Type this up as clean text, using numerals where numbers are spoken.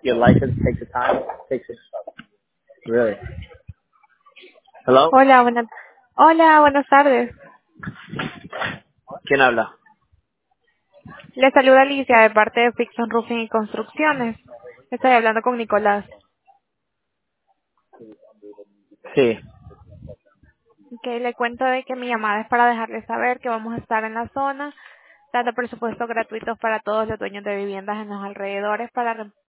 Your license takes the time. Takes it. Really. Hello. Hola, Hola, buenas tardes. ¿Quién habla? Le saluda Alicia de parte de Fiction Roofing y Construcciones. Estoy hablando con Nicolás. Sí. Que le cuento de que mi llamada es para dejarle saber que vamos a estar en la zona, dando presupuestos gratuitos para todos los dueños de viviendas en los alrededores para